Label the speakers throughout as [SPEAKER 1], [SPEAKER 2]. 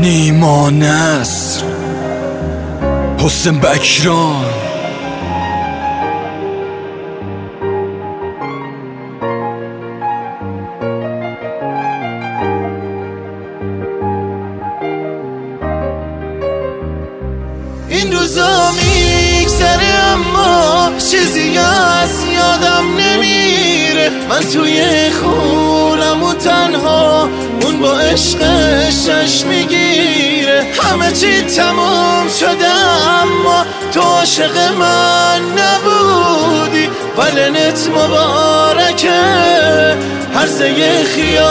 [SPEAKER 1] نیما نصر، حسین بکران.
[SPEAKER 2] این روزا میگذره اما چیزی از یادم نمیره. من توی خونم و تنها اون با عشقش میگیره. همه چی تمام شده اما تو عاشق من نبودی. ولنت مبارکه هرزه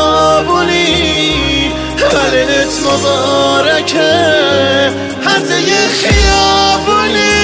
[SPEAKER 2] خیابونی، ولنت مبارکه هرزه خیابونی.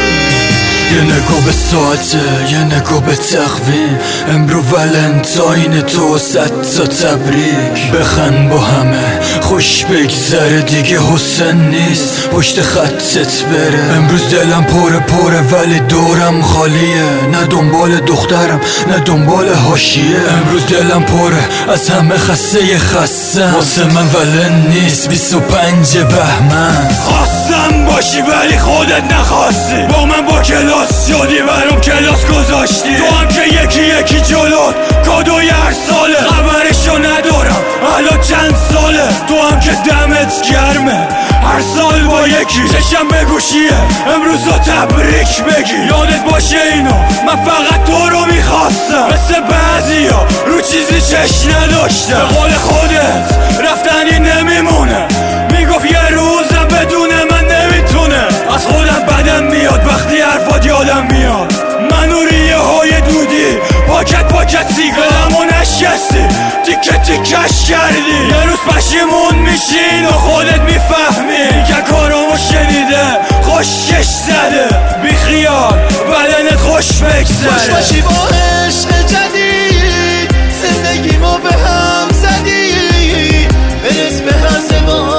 [SPEAKER 1] یه نگاه به ساعته، یه نگاه به تقویم، امرو ولنتاین تو 100 تا تبریک. بخند با همه خوش بگذره، دیگه حسین نیست پشت خطت بره. امروز دلم پره ولی دورم خالیه، نه دنبال دخترم نه دنبال حاشیه. امروز دلم پره از همه خسته واسه من ولن نیست 25 بهمن. خواستم باشی ولی خودت نخواستی، با من با کلاس شدی برام کلاس گذاشتی. تو هم که یکی جلوت کادوی هر ساله، خبرشو ندارم الان چند ساله. تو هم که دمت گرمه هر سال با یکی چشم به گوشیه، امروز رو تبریک بگی. یادت باشه اینو من فقط تو رو میخواستم، مثل بعضیا رو چیزی چشم نداشتم. به قول خودت رفتنی نمیمونه، میگفت یه روزم بدون من نمیتونه. از خودم بدم میاد وقتی حرفات یادم میاد. منو ریه های دودی پاکت سیگارمو نشستی، تیکش کردی. یه روز پشیمون میشین و خودت میفهمی که کارامو شنیده خوشش زده. بی خیال بدنت خوش بگذره.
[SPEAKER 2] خوش باشی با عشق جدید، زندگیمو به هم زدی. برس به هر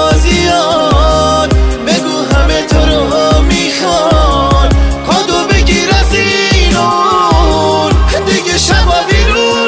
[SPEAKER 2] بازیات، بگو همه تو رو میخوان. کادو بگیر از اینون، دیگه شبا بیرون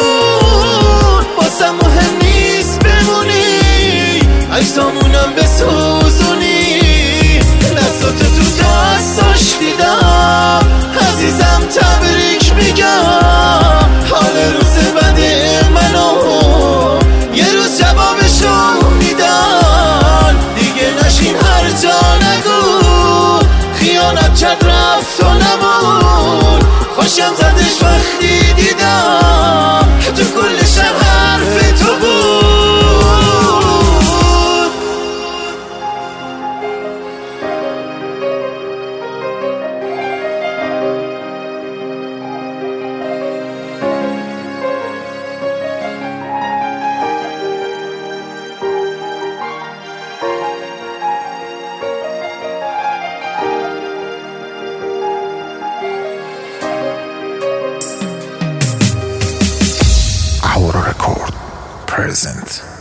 [SPEAKER 2] بمون. باسم مهم نیست بمونی، عکسامونم بسوزونی. دستاتو تو دستاش دیدم عزیزم، تبریک میگم. حال روز بد منو یه روز جوابشو میدن. دیگه نشین هر جا نگو خیانت کرد رفت و نمون. خوشم زدش وقتی دیدم تو کل شب حرف تو بود.
[SPEAKER 3] Aura Record present.